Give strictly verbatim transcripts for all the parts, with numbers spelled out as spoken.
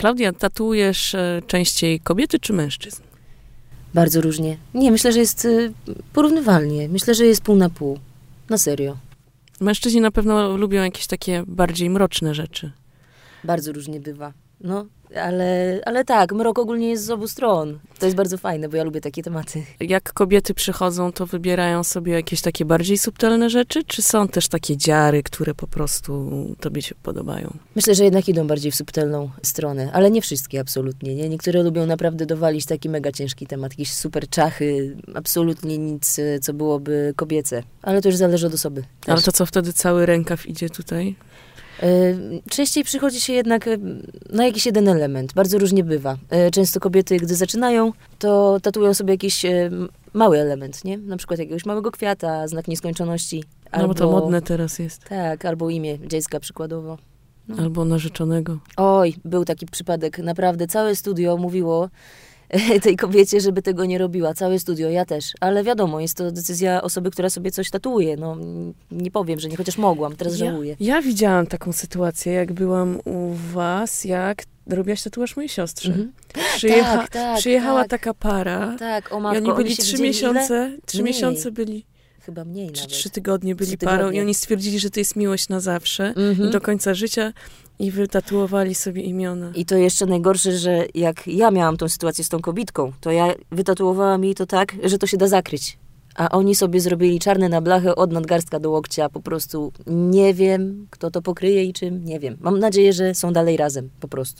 Klaudia, tatuujesz częściej kobiety czy mężczyzn? Bardzo różnie. Nie, myślę, że jest y, porównywalnie. Myślę, że jest pół na pół. Na serio. Mężczyźni na pewno lubią jakieś takie bardziej mroczne rzeczy. Bardzo różnie bywa. No, ale, ale tak, mrok ogólnie jest z obu stron. To jest bardzo fajne, bo ja lubię takie tematy. Jak kobiety przychodzą, to wybierają sobie jakieś takie bardziej subtelne rzeczy, czy są też takie dziary, które po prostu tobie się podobają? Myślę, że jednak idą bardziej w subtelną stronę, ale nie wszystkie absolutnie, nie? Niektóre lubią naprawdę dowalić taki mega ciężki temat, jakieś super czachy, absolutnie nic, co byłoby kobiece. Ale to już zależy od osoby. Też. Ale to co, wtedy cały rękaw idzie tutaj? Częściej przychodzi się jednak na jakiś jeden element. Bardzo różnie bywa. Często kobiety, gdy zaczynają, to tatuują sobie jakiś mały element, nie? Na przykład jakiegoś małego kwiata, znak nieskończoności. Albo, no bo to modne teraz jest. Tak, albo imię dziecka przykładowo. No. Albo narzeczonego. Oj, był taki przypadek. Naprawdę całe studio mówiło tej kobiecie, żeby tego nie robiła. Całe studio, ja też. Ale wiadomo, jest to decyzja osoby, która sobie coś tatuuje. No, nie powiem, że nie, chociaż mogłam. Teraz ja, żałuję. Ja widziałam taką sytuację, jak byłam u was, jak robiłaś tatuaż mojej siostrze. Mhm. Przyjecha- tak, tak, przyjechała tak. taka para. Tak, o matko, i oni byli oni trzy miesiące. Trzy mniej. miesiące byli. Chyba mniej Czy nawet. trzy tygodnie byli trzy parą tygodnie. i oni stwierdzili, że to jest miłość na zawsze Mhm. i do końca życia i wytatuowali sobie imiona. I to jeszcze najgorsze, że jak ja miałam tą sytuację z tą kobitką, to ja wytatuowałam jej to tak, że to się da zakryć. A oni sobie zrobili czarne na blachę od nadgarstka do łokcia. Po prostu nie wiem, kto to pokryje i czym, nie wiem. Mam nadzieję, że są dalej razem, po prostu.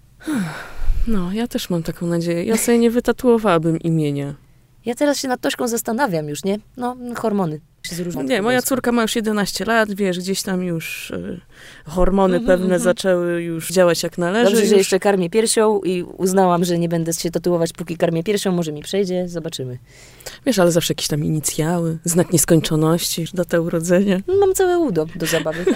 No, ja też mam taką nadzieję. Ja sobie nie wytatuowałabym imienia. Ja teraz się nad Tośką zastanawiam już, nie? No, hormony. Nie, moja córka ma już jedenaście lat, wiesz, gdzieś tam już y, hormony mm-hmm, pewne mm-hmm. zaczęły już działać jak należy. Dobrze, już... że jeszcze karmię piersią i uznałam, że nie będę się tatuować, póki karmię piersią. Może mi przejdzie, zobaczymy. Wiesz, ale zawsze jakieś tam inicjały, znak nieskończoności, data urodzenia. Mam całe udo do zabawy.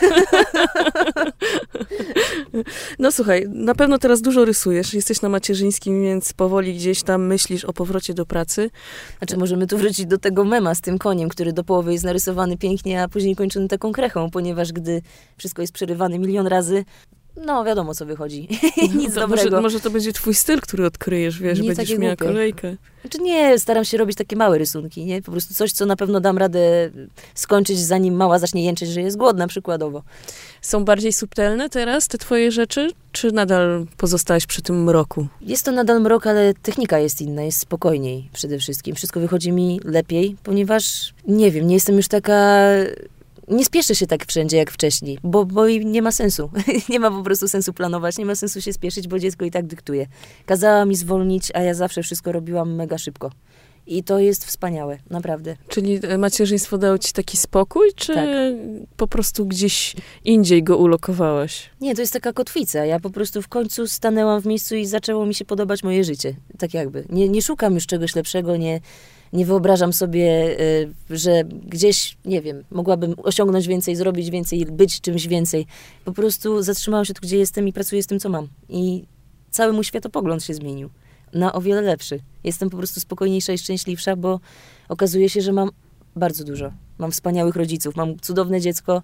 No słuchaj, na pewno teraz dużo rysujesz, jesteś na macierzyńskim, więc powoli gdzieś tam myślisz o powrocie do pracy. Znaczy możemy tu wrócić do tego mema z tym koniem, który do połowy jest narysowany pięknie, a później kończony taką krechą, ponieważ gdy wszystko jest przerywane milion razy, no wiadomo co wychodzi. Nic no dobrego. Może, może to będzie twój styl, który odkryjesz, wiesz, nie będziesz miała głupie. kolejkę. Znaczy nie, staram się robić takie małe rysunki, nie? Po prostu coś, co na pewno dam radę skończyć, zanim mała zacznie jęczeć, że jest głodna przykładowo. Są bardziej subtelne teraz te twoje rzeczy, czy nadal pozostałaś przy tym mroku? Jest to nadal mrok, ale technika jest inna, jest spokojniej przede wszystkim. Wszystko wychodzi mi lepiej, ponieważ, nie wiem, nie jestem już taka... Nie spieszę się tak wszędzie jak wcześniej, bo, bo nie ma sensu. Nie ma po prostu sensu planować, nie ma sensu się spieszyć, bo dziecko i tak dyktuje. Kazała mi zwolnić, a ja zawsze wszystko robiłam mega szybko. I to jest wspaniałe, naprawdę. Czyli macierzyństwo dało ci taki spokój, czy tak. po prostu gdzieś indziej go ulokowałaś? Nie, to jest taka kotwica. Ja po prostu w końcu stanęłam w miejscu i zaczęło mi się podobać moje życie. Tak jakby. Nie, nie szukam już czegoś lepszego, nie, nie wyobrażam sobie, y, że gdzieś, nie wiem, mogłabym osiągnąć więcej, zrobić więcej, być czymś więcej. Po prostu zatrzymałam się tu, gdzie jestem i pracuję z tym, co mam. I cały mój światopogląd się zmienił. Na o wiele lepszy. Jestem po prostu spokojniejsza i szczęśliwsza, bo okazuje się, że mam bardzo dużo. Mam wspaniałych rodziców, mam cudowne dziecko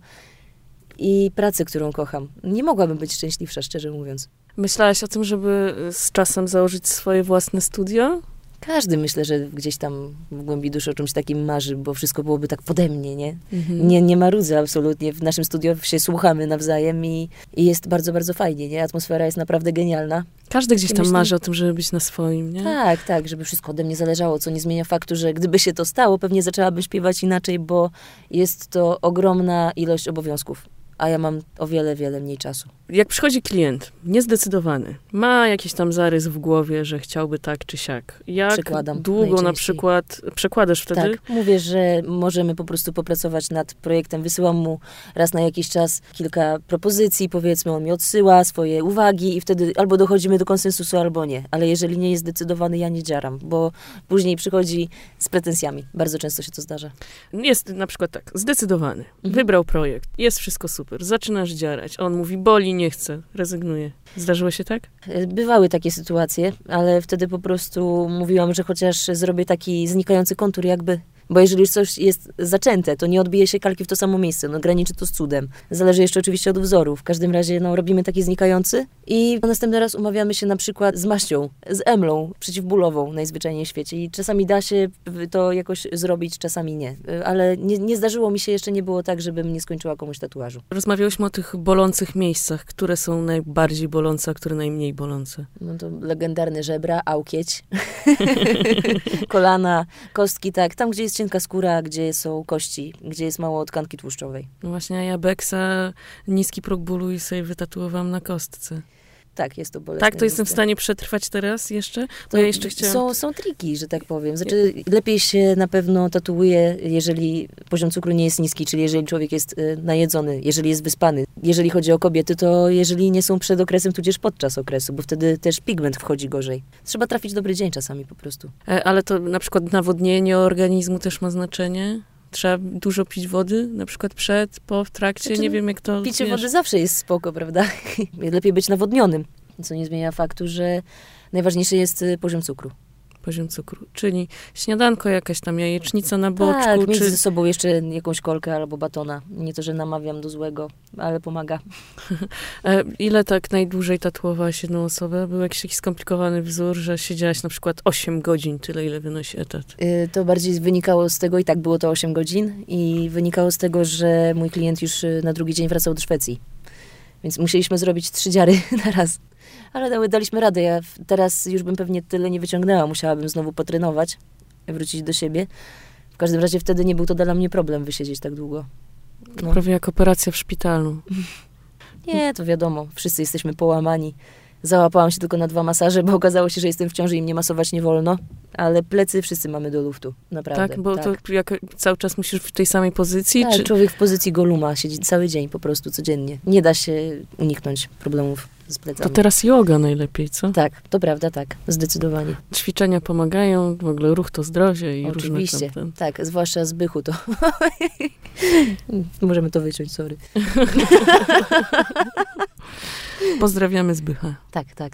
i pracę, którą kocham. Nie mogłabym być szczęśliwsza, szczerze mówiąc. Myślałaś o tym, żeby z czasem założyć swoje własne studio? Każdy, myślę, że gdzieś tam w głębi duszy o czymś takim marzy, bo wszystko byłoby tak pode mnie, nie? Mhm. Nie, nie marudzę absolutnie. W naszym studiu się słuchamy nawzajem i, i jest bardzo, bardzo fajnie, nie? Atmosfera jest naprawdę genialna. Każdy gdzieś I tam myślę... marzy o tym, żeby być na swoim, nie? Tak, tak, żeby wszystko ode mnie zależało, co nie zmienia faktu, że gdyby się to stało, pewnie zaczęłabym śpiewać inaczej, bo jest to ogromna ilość obowiązków. A ja mam o wiele, wiele mniej czasu. Jak przychodzi klient, niezdecydowany, ma jakiś tam zarys w głowie, że chciałby tak czy siak. Jak Przekładam długo na przykład przekładasz wtedy? Tak, mówię, że możemy po prostu popracować nad projektem. Wysyłam mu raz na jakiś czas kilka propozycji, powiedzmy, on mi odsyła swoje uwagi i wtedy albo dochodzimy do konsensusu, albo nie. Ale jeżeli nie jest zdecydowany, ja nie dziaram, bo później przychodzi z pretensjami. Bardzo często się to zdarza. Jest na przykład tak, zdecydowany, mhm. wybrał projekt, jest wszystko super, zaczynasz dziarać, on mówi, boli, nie chce, rezygnuje. Zdarzyło się tak? Bywały takie sytuacje, ale wtedy po prostu mówiłam, że chociaż zrobię taki znikający kontur jakby, Bo jeżeli już coś jest zaczęte, to nie odbije się kalki w to samo miejsce, no graniczy to z cudem. Zależy jeszcze oczywiście od wzoru. W każdym razie no, robimy taki znikający i następny raz umawiamy się na przykład z maścią, z emlą przeciwbólową najzwyczajniej w świecie i czasami da się to jakoś zrobić, czasami nie. Ale nie, nie zdarzyło mi się, jeszcze nie było tak, żebym nie skończyła komuś tatuażu. Rozmawiałyśmy o tych bolących miejscach. Które są najbardziej bolące, a które najmniej bolące? No to legendarne żebra, aukieć, kolana, kostki, tak. Tam, gdzie jest cienka skóra, gdzie są kości, gdzie jest mało tkanki tłuszczowej. No właśnie, a ja beksa, niski próg bólu i sobie wytatuowałam na kostce. Tak, jest to bolesne. Tak, to jestem w stanie przetrwać teraz jeszcze? Bo To ja jeszcze chciałam... są, są triki, że tak powiem. Znaczy, lepiej się na pewno tatuuje, jeżeli poziom cukru nie jest niski, czyli jeżeli człowiek jest y, najedzony, jeżeli jest wyspany. Jeżeli chodzi o kobiety, to jeżeli nie są przed okresem, tudzież podczas okresu, bo wtedy też pigment wchodzi gorzej. Trzeba trafić dobry dzień czasami po prostu. E, ale to na przykład nawodnienie organizmu też ma znaczenie? Trzeba dużo pić wody, na przykład przed, po, w trakcie, Znaczy, nie wiem jak to... Picie wiesz. wody zawsze jest spoko, prawda? Lepiej być nawodnionym, co nie zmienia faktu, że najważniejszy jest y, poziom cukru. Poziom cukru. Czyli śniadanko jakaś tam, jajecznica na boczku, Tak, mieć czy... ze sobą jeszcze jakąś kolkę albo batona. Nie to, że namawiam do złego, ale pomaga. E, ile tak najdłużej tatuowałaś jedną osobę? Był jakiś skomplikowany wzór, że siedziałaś na przykład osiem godzin, tyle ile wynosi etat? Y, To bardziej wynikało z tego, i tak było to osiem godzin, i wynikało z tego, że mój klient już y, na drugi dzień wracał do Szwecji. Więc musieliśmy zrobić trzy dziary na raz. Ale dały, daliśmy radę. Ja w- teraz już bym pewnie tyle nie wyciągnęła. Musiałabym znowu potrenować, wrócić do siebie. W każdym razie wtedy nie był to dla mnie problem wysiedzieć tak długo. No. Prawie jak operacja w szpitalu. Nie, to wiadomo. Wszyscy jesteśmy połamani. Załapałam się tylko na dwa masaże, bo okazało się, że jestem w ciąży i mnie masować nie wolno. Ale plecy wszyscy mamy do luftu. Naprawdę. Tak? Bo tak. to jak cały czas musisz w tej samej pozycji? Tak, czy... człowiek w pozycji Goluma siedzi cały dzień po prostu, codziennie. Nie da się uniknąć problemów z To plecami. teraz yoga najlepiej, co? Tak, to prawda, tak. Zdecydowanie. Ćwiczenia pomagają, w ogóle ruch to zdrowie i Oczywiście, różne tam... tak, zwłaszcza Zbychu to. Możemy to wyciąć, sorry. Pozdrawiamy Zbycha. Tak, tak.